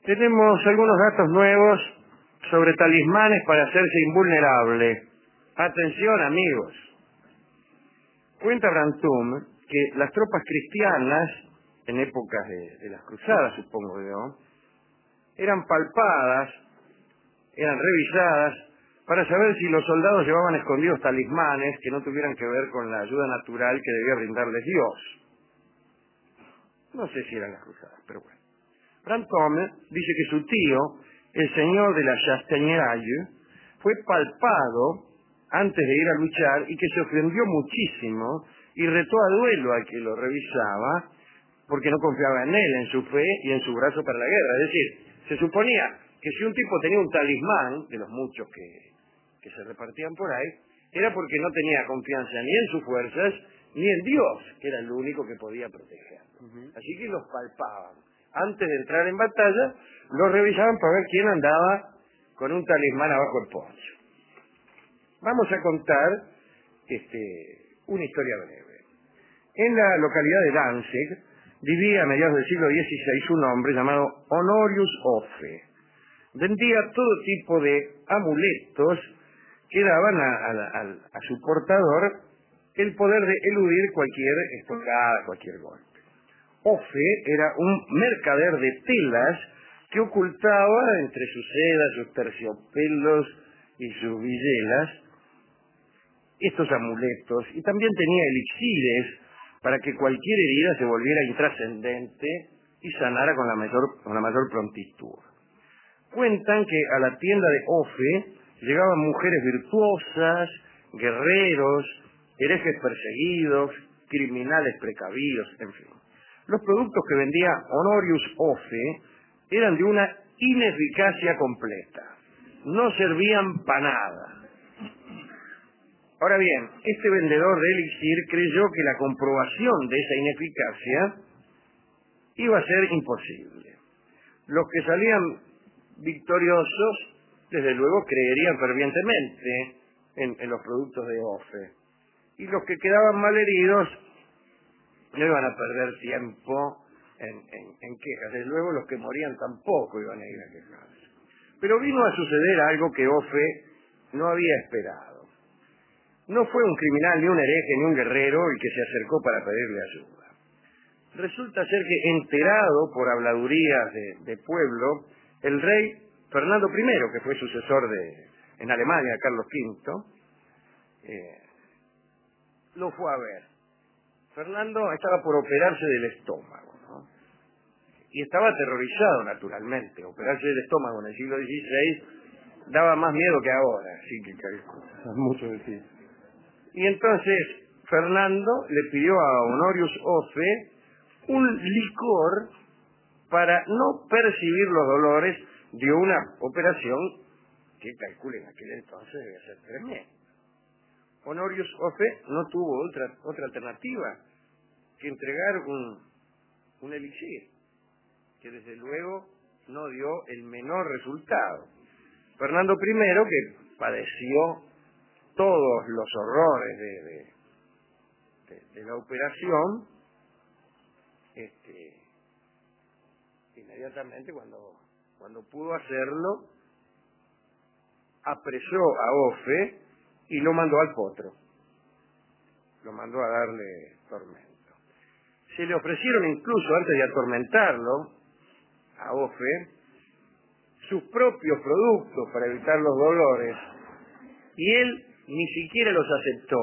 Tenemos algunos datos nuevos sobre talismanes para hacerse invulnerable. Atención, amigos. Cuenta Brantôme que las tropas cristianas, en épocas de las cruzadas, supongo yo, eran palpadas, eran revisadas, para saber si los soldados llevaban escondidos talismanes que no tuvieran que ver con la ayuda natural que debía brindarles Dios. No sé si eran las cruzadas, pero bueno. Brantôme dice que su tío, el señor de la Chastagneraille, fue palpado antes de ir a luchar y que se ofendió muchísimo y retó a duelo al que lo revisaba porque no confiaba en él, en su fe y en su brazo para la guerra. Es decir, se suponía que si un tipo tenía un talismán, de los muchos que se repartían por ahí, era porque no tenía confianza ni en sus fuerzas ni en Dios, que era el único que podía protegerlo. Así que los palpaban. Antes de entrar en batalla, los revisaban para ver quién andaba con un talismán abajo el poncho. Vamos a contar una historia breve. En la localidad de Danzig vivía a mediados del siglo XVI un hombre llamado Honorius Offe. Vendía todo tipo de amuletos que daban a su portador el poder de eludir cualquier estocada, cualquier golpe. Offe era un mercader de telas que ocultaba entre sus sedas, sus terciopelos y sus villelas estos amuletos, y también tenía elixires para que cualquier herida se volviera intrascendente y sanara con la mayor prontitud. Cuentan que a la tienda de Offe llegaban mujeres virtuosas, guerreros, herejes perseguidos, criminales precavidos, en fin. Los productos que vendía Honorius Offe eran de una ineficacia completa. No servían para nada. Ahora bien, este vendedor de elixir creyó que la comprobación de esa ineficacia iba a ser imposible. Los que salían victoriosos, desde luego, creerían fervientemente en los productos de Offe. Y los que quedaban malheridos no iban a perder tiempo en quejas. Desde luego, los que morían tampoco iban a ir a quejarse. Pero vino a suceder algo que Offe no había esperado. No fue un criminal, ni un hereje, ni un guerrero el que se acercó para pedirle ayuda. Resulta ser que, enterado por habladurías de pueblo, el rey Fernando I, que fue sucesor en Alemania de Carlos V, lo fue a ver. Fernando estaba por operarse del estómago, ¿no? Y estaba aterrorizado, naturalmente. Operarse del estómago en el siglo XVI daba más miedo que ahora, así que es mucho decir. Y entonces Fernando le pidió a Honorius Offe un licor para no percibir los dolores de una operación que calcule en aquel entonces debe ser tremenda. Honorius Offe no tuvo otra alternativa que entregar un elixir, que desde luego no dio el menor resultado. Fernando I, que padeció todos los horrores de la operación, inmediatamente cuando pudo hacerlo, apresó a Offe y lo mandó al potro. Lo mandó a darle tormento. Se le ofrecieron incluso, antes de atormentarlo, a Offe, sus propios productos para evitar los dolores, y él ni siquiera los aceptó.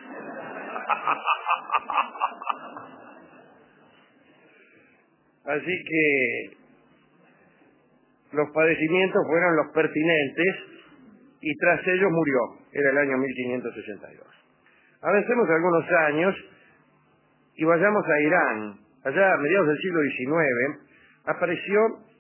Así que los padecimientos fueron los pertinentes y tras ellos murió. Era el año 1562. Avancemos algunos años y vayamos a Irán. Allá a mediados del siglo XIX apareció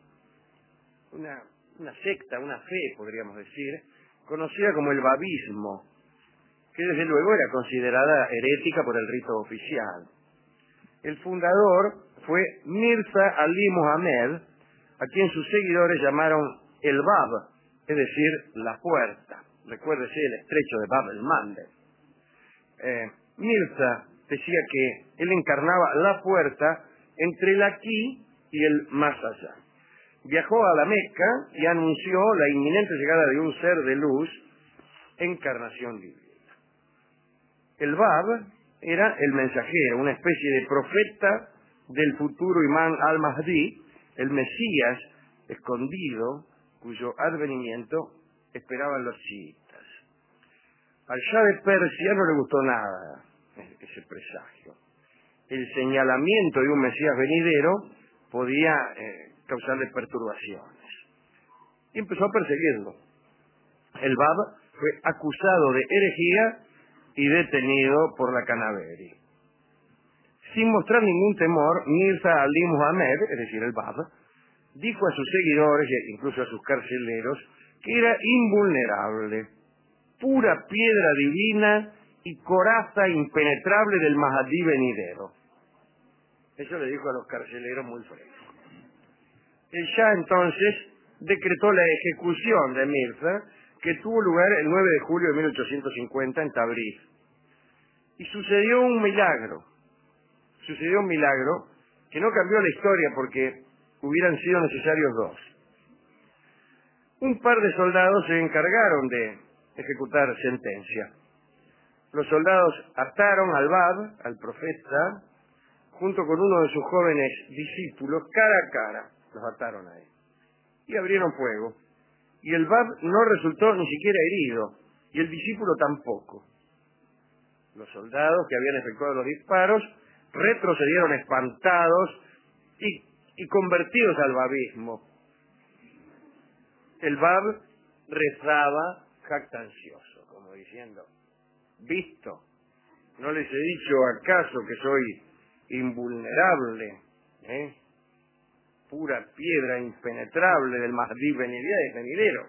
una secta, una fe, podríamos decir, conocida como el babismo, que desde luego era considerada herética por el rito oficial. El fundador fue Mirza Ali Mohammed, a quien sus seguidores llamaron el Bab, es decir, la puerta. Recuérdese el estrecho de Bab el-Mandeb. Mirza decía que él encarnaba la puerta entre el aquí y el más allá. viajó a la Meca y anunció la inminente llegada de un ser de luz, encarnación divina. El Bab era el mensajero, una especie de profeta del futuro imán al-Mahdi, el Mesías escondido, cuyo advenimiento esperaban los chiitas. Al Shah de Persia no le gustó nada ese presagio. El señalamiento de un Mesías venidero podía causarle perturbaciones. Y empezó a perseguirlo. El Bab fue acusado de herejía y detenido por la Canaveri. Sin mostrar ningún temor, Mirza Ali Muhammad, es decir, el Bab, dijo a sus seguidores e incluso a sus carceleros que era invulnerable, pura piedra divina y coraza impenetrable del Mahdi venidero. Eso le dijo a los carceleros muy fresco. El Shah entonces decretó la ejecución de Mirza, que tuvo lugar el 9 de julio de 1850 en Tabriz. Y sucedió un milagro que no cambió la historia porque hubieran sido necesarios dos. Un par de soldados se encargaron de ejecutar sentencia. Los soldados ataron al Bab, al profeta, junto con uno de sus jóvenes discípulos, cara a cara, los ataron ahí. Y abrieron fuego. Y el Bab no resultó ni siquiera herido, y el discípulo tampoco. Los soldados que habían efectuado los disparos retrocedieron espantados y convertidos al babismo. El Bab rezaba jactancioso, como diciendo: ¿visto? ¿No les he dicho acaso que soy invulnerable? Pura piedra impenetrable del Mahdi venidero.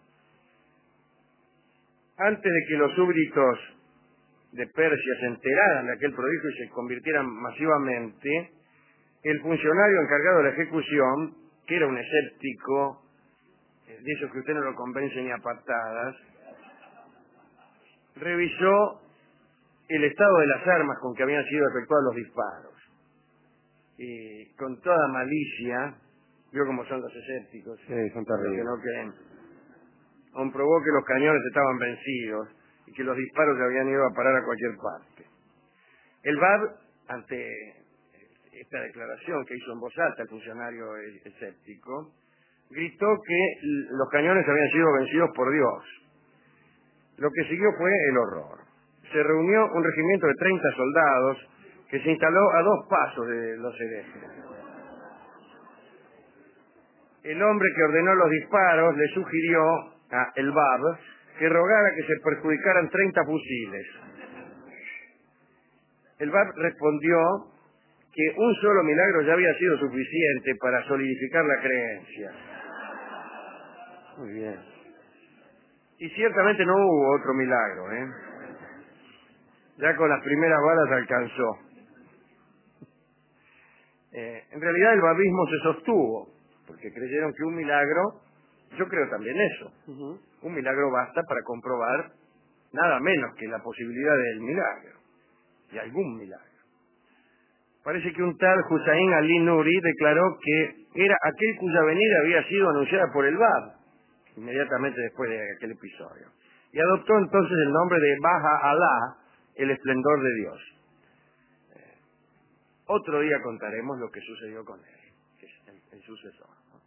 Antes de que los súbditos de Persia se enteraran de aquel prodigio y se convirtieran masivamente, el funcionario encargado de la ejecución, que era un escéptico, de esos que usted no lo convence ni a patadas, revisó el estado de las armas con que habían sido efectuados los disparos. Y con toda malicia, vio cómo son los escépticos, Sí, son terribles. que no creen, comprobó que los cañones estaban vencidos y que los disparos se habían ido a parar a cualquier parte. El Bab, ante esta declaración que hizo en voz alta el funcionario escéptico, gritó que los cañones habían sido vencidos por Dios. Lo que siguió fue el horror. Se reunió un regimiento de 30 soldados que se instaló a 2 pasos de los herejes. El hombre que ordenó los disparos le sugirió a el Bab que rogara que se perjudicaran 30 fusiles. El Bab respondió que un solo milagro ya había sido suficiente para solidificar la creencia. Muy bien. Y ciertamente no hubo otro milagro, Ya con las primeras balas alcanzó. En realidad el babismo se sostuvo, porque creyeron que un milagro, yo creo también eso, un milagro basta para comprobar nada menos que la posibilidad del milagro, de algún milagro. Parece que un tal Hussain Ali Nuri declaró que era aquel cuya venida había sido anunciada por el Bab, inmediatamente después de aquel episodio, y adoptó entonces el nombre de Baha Alá, el esplendor de Dios. Otro día contaremos lo que sucedió con él, que es el sucesor.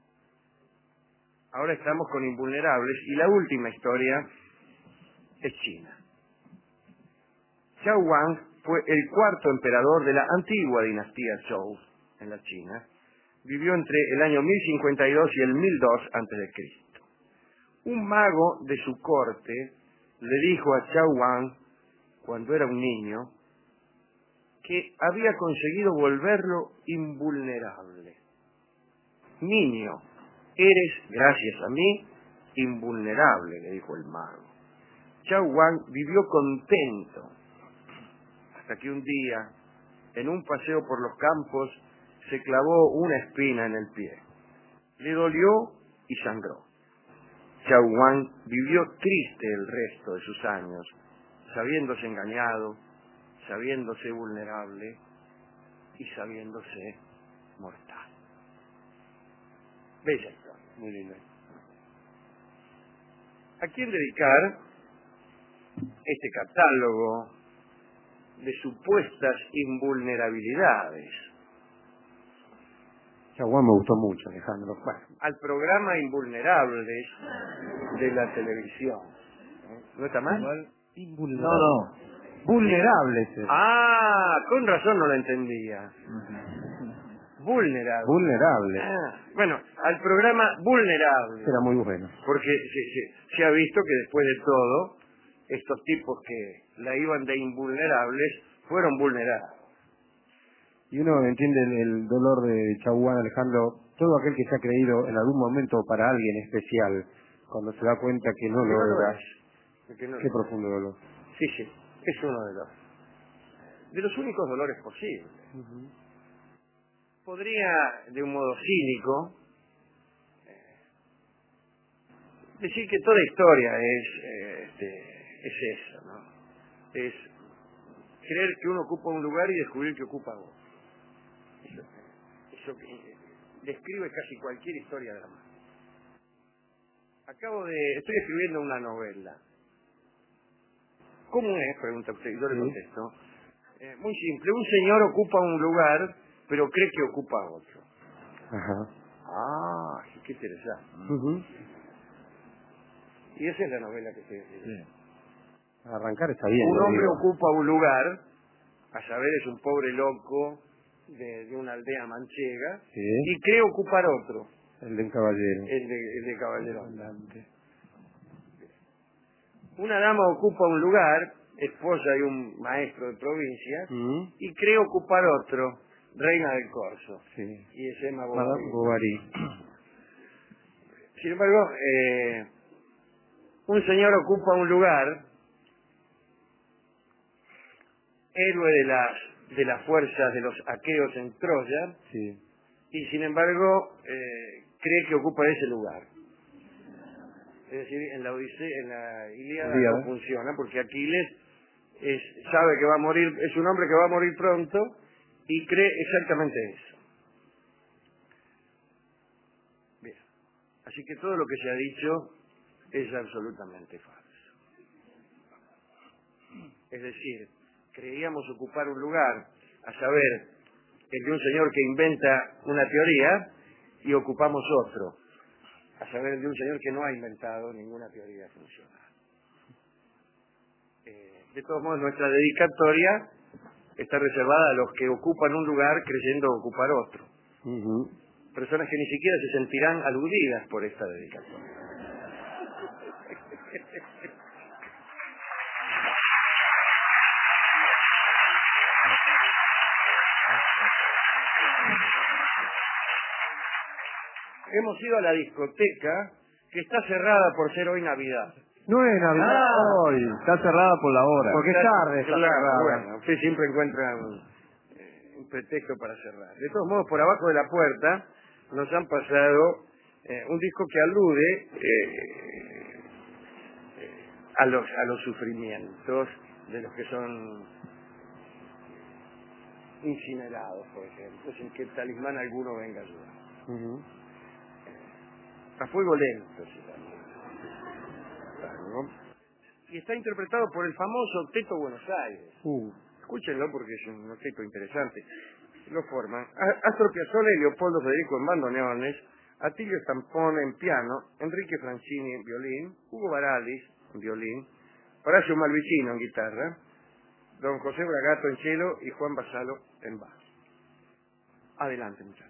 Ahora estamos con invulnerables y la última historia es China. Xiao Wang fue el 4º emperador de la antigua dinastía Zhou en la China. Vivió entre el año 1052 y el 1002 a.C. Un mago de su corte le dijo a Xiao Wang, cuando era un niño, que había conseguido volverlo invulnerable. Niño, eres, gracias a mí, invulnerable, le dijo el mago. Xiao Wang vivió contento, hasta que un día, en un paseo por los campos, se clavó una espina en el pie. Le dolió y sangró. Xiao Wang vivió triste el resto de sus años, sabiéndose engañado, sabiéndose vulnerable y sabiéndose mortal. Bella historia. Muy linda. ¿A quién dedicar este catálogo de supuestas invulnerabilidades? Chaguán me gustó mucho, Alejandro. Bueno, al programa Invulnerables de la televisión. ¿No está mal? Igual, No, no. Vulnerables. Con razón no lo entendía. Vulnerable. Vulnerable. Bueno, al programa Vulnerable. Era muy bueno. Porque se ha visto que después de todo, estos tipos que la iban de invulnerables fueron vulnerados. Y uno entiende el dolor de Chaguán, Alejandro. Todo aquel que se ha creído en algún momento para alguien especial, cuando se da cuenta que no lo era. Qué profundo dolor. Sí, es uno de los únicos dolores posibles. Podría, de un modo cínico, decir que toda historia es eso, ¿no? Es creer que uno ocupa un lugar y descubrir que ocupa otro. Eso describe casi cualquier historia dramática. Estoy escribiendo una novela. ¿Cómo es? Pregunta usted, y yo le contesto. Muy simple, un señor ocupa un lugar, pero cree que ocupa otro. Ajá. Qué interesante. Y esa es la novela que estoy escribiendo. Arrancar está bien. Un hombre ocupa un lugar, a saber, es un pobre loco de una aldea manchega, y cree ocupar otro. El de un caballero. El de caballero andante. Una dama ocupa un lugar, esposa de un maestro de provincia, y cree ocupar otro, reina del corso. Y es Emma Bovary. Sin embargo, un señor ocupa un lugar, héroe de las fuerzas de los aqueos en Troya, y sin embargo cree que ocupa ese lugar. Es decir, en la Odisea, en la Ilíada no funciona, porque Aquiles sabe que va a morir, es un hombre que va a morir pronto y cree exactamente eso. Bien, así que todo lo que se ha dicho es absolutamente falso. Es decir, creíamos ocupar un lugar, a saber, el de un señor que inventa una teoría, y ocupamos otro, a saber, el de un señor que no ha inventado ninguna teoría funcional. De todos modos, nuestra dedicatoria está reservada a los que ocupan un lugar creyendo ocupar otro. Personas que ni siquiera se sentirán aludidas por esta dedicatoria. Hemos ido a la discoteca, que está cerrada por ser hoy Navidad. No es Navidad hoy, está cerrada por la hora. Porque es tarde, está cerrada. Bueno, usted siempre encuentra un pretexto para cerrar. De todos modos, por abajo de la puerta nos han pasado un disco que alude a los sufrimientos de los que son incinerados, por ejemplo, sin que el talismán alguno venga a ayudar. A fuego lento se llama. Y está interpretado por el famoso Octeto Buenos Aires. Escúchenlo porque es un octeto interesante. Lo forman Astor Piazzolla y Leopoldo Federico en bandoneones, Atilio Stampone en piano, Enrique Francini en violín, Hugo Baralis en violín, Horacio Malvicino en guitarra, don José Bragato en cello y Juan Basalo en bajo. Adelante, muchachos.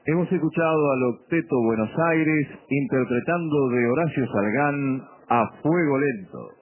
Hemos escuchado al Octeto Buenos Aires interpretando de Horacio Salgán A Fuego Lento.